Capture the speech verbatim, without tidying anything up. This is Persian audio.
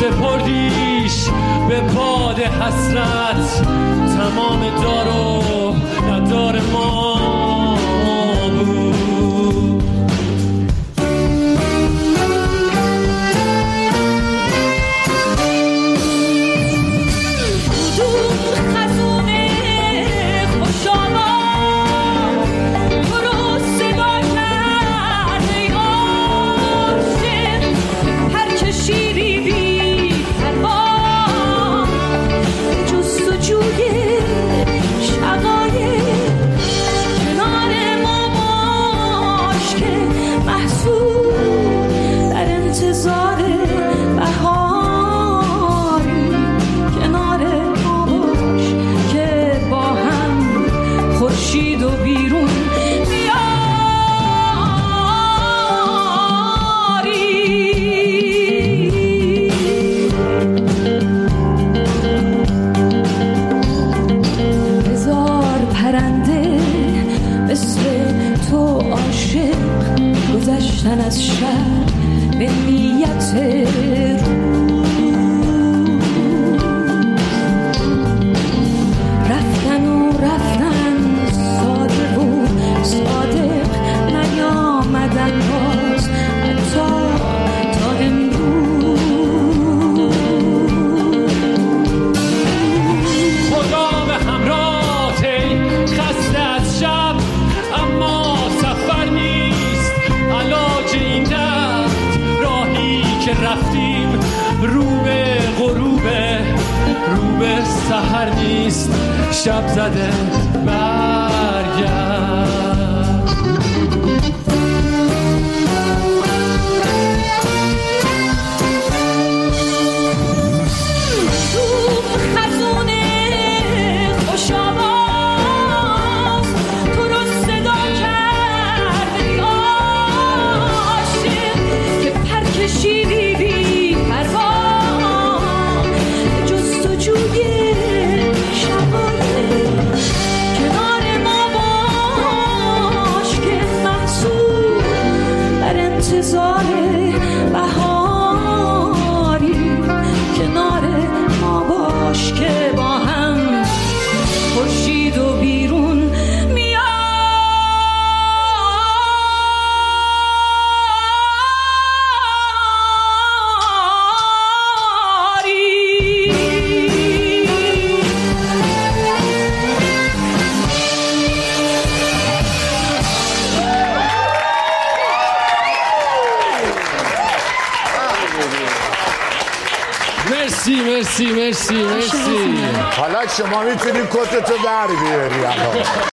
سپردیش به باد حسرت، تمام دار و ندار ما بود. از شهر به نیت رو رفتن و رفتن، ساده و صادق نیامدن باز حتی تا امروز. خدا به همراهت ای خسته از شب، اما سفر نیست علاج این درد. راهی که رفتیم رو به غروبه، رو به سحر نیست شب زده برگرد. مرسی مرسی مرسی مرسی. حالا شما میتونی کتتو در بیاری.